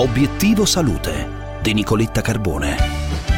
Obiettivo Salute di Nicoletta Carbone.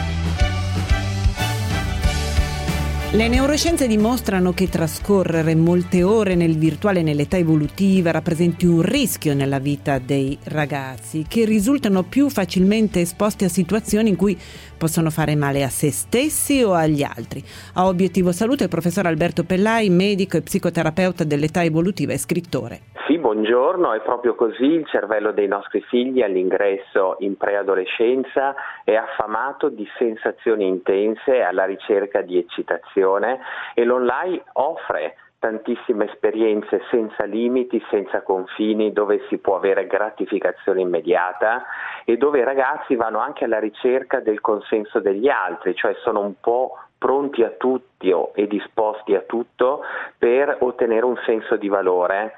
Le neuroscienze dimostrano che trascorrere molte ore nel virtuale nell'età evolutiva rappresenti un rischio nella vita dei ragazzi, che risultano più facilmente esposti a situazioni in cui possono fare male a se stessi o agli altri. A Obiettivo Salute il professor Alberto Pellai, medico e psicoterapeuta dell'età evolutiva e scrittore. Sì, buongiorno, è proprio così. Il cervello dei nostri figli all'ingresso in preadolescenza è affamato di sensazioni intense alla ricerca di eccitazione e l'online offre tantissime esperienze senza limiti, senza confini, dove si può avere gratificazione immediata e dove i ragazzi vanno anche alla ricerca del consenso degli altri, cioè sono un po' pronti a tutto e disposti a tutto per ottenere un senso di valore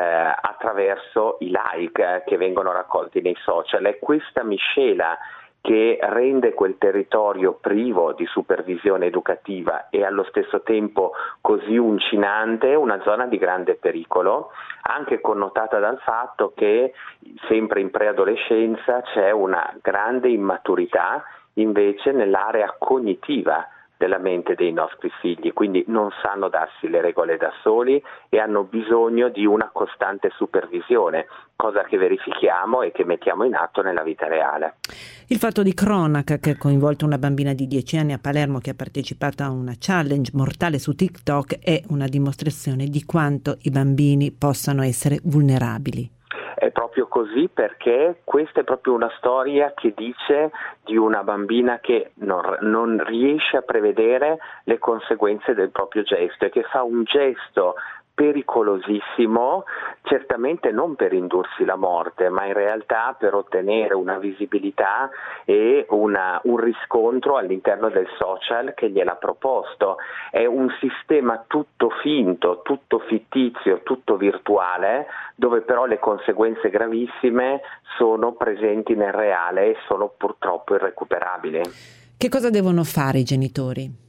attraverso i like che vengono raccolti nei social. È questa miscela che rende quel territorio privo di supervisione educativa e allo stesso tempo così uncinante una zona di grande pericolo, anche connotata dal fatto che sempre in preadolescenza c'è una grande immaturità invece nell'area cognitiva della mente dei nostri figli, quindi non sanno darsi le regole da soli e hanno bisogno di una costante supervisione, cosa che verifichiamo e che mettiamo in atto nella vita reale. Il fatto di cronaca che ha coinvolto una bambina di 10 anni a Palermo che ha partecipato a una challenge mortale su TikTok è una dimostrazione di quanto i bambini possano essere vulnerabili. È proprio così, perché questa è proprio una storia che dice di una bambina che non riesce a prevedere le conseguenze del proprio gesto e che fa un gesto pericolosissimo, certamente non per indursi la morte, ma in realtà per ottenere una visibilità e un riscontro all'interno del social che gliel'ha proposto. È un sistema tutto finto, tutto fittizio, tutto virtuale, dove però le conseguenze gravissime sono presenti nel reale e sono purtroppo irrecuperabili. Che cosa devono fare i genitori?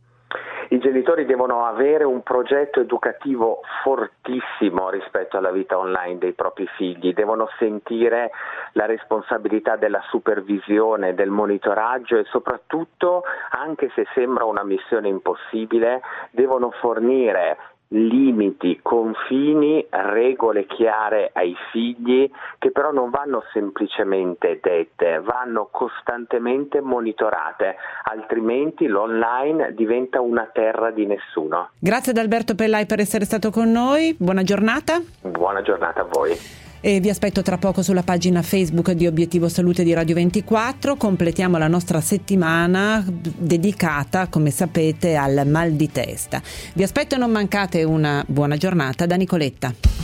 I genitori devono avere un progetto educativo fortissimo rispetto alla vita online dei propri figli, devono sentire la responsabilità della supervisione, del monitoraggio e soprattutto, anche se sembra una missione impossibile, devono fornire limiti, confini, regole chiare ai figli che però non vanno semplicemente dette, vanno costantemente monitorate, altrimenti l'online diventa una terra di nessuno. Grazie ad Alberto Pellai per essere stato con noi, buona giornata. Buona giornata a voi. E vi aspetto tra poco sulla pagina Facebook di Obiettivo Salute di Radio 24. Completiamo la nostra settimana dedicata, come sapete, al mal di testa. Vi aspetto e non mancate una buona giornata da Nicoletta.